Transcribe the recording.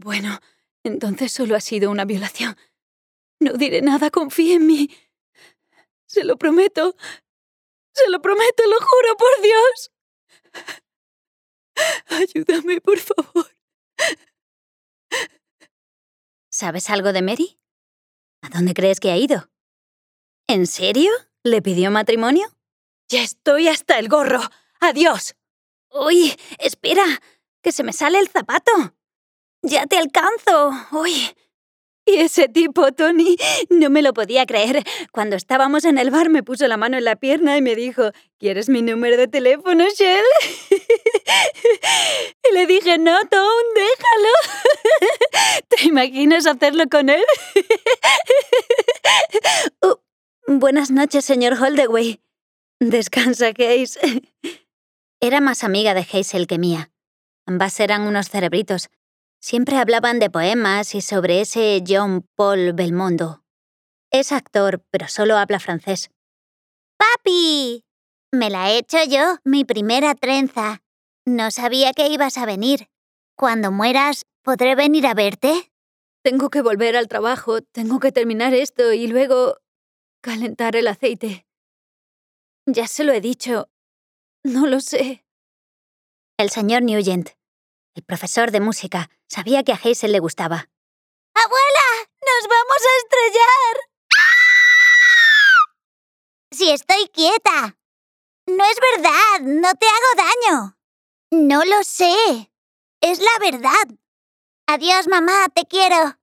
Bueno, entonces solo ha sido una violación. No diré nada, confíe en mí. Se lo prometo. Se lo prometo, lo juro por Dios. Ayúdame, por favor. ¿Sabes algo de Mary? ¿A dónde crees que ha ido? ¿En serio? ¿Le pidió matrimonio? Ya estoy hasta el gorro. ¡Adiós! ¡Uy! ¡Espera! ¡Que se me sale el zapato! ¡Ya te alcanzo! ¡Uy! Y ese tipo, Tony, no me lo podía creer. Cuando estábamos en el bar me puso la mano en la pierna y me dijo: ¿quieres mi número de teléfono, Shell? Y le dije: no, Tom, déjalo. ¿Te imaginas hacerlo con él? Buenas noches, señor Holdaway. Descansa, Case. Era más amiga de Hazel que mía. Ambas eran unos cerebritos. Siempre hablaban de poemas y sobre ese Jean-Paul Belmondo. Es actor, pero solo habla francés. ¡Papi! Me la he hecho yo, mi primera trenza. No sabía que ibas a venir. Cuando mueras, ¿podré venir a verte? Tengo que volver al trabajo, tengo que terminar esto y luego calentar el aceite. Ya se lo he dicho. No lo sé. El señor Nugent, el profesor de música, sabía que a Hazel le gustaba. ¡Abuela! ¡Nos vamos a estrellar! ¡Ah! ¡Si estoy quieta! No es verdad, no te hago daño. No lo sé. Es la verdad. Adiós, mamá, te quiero.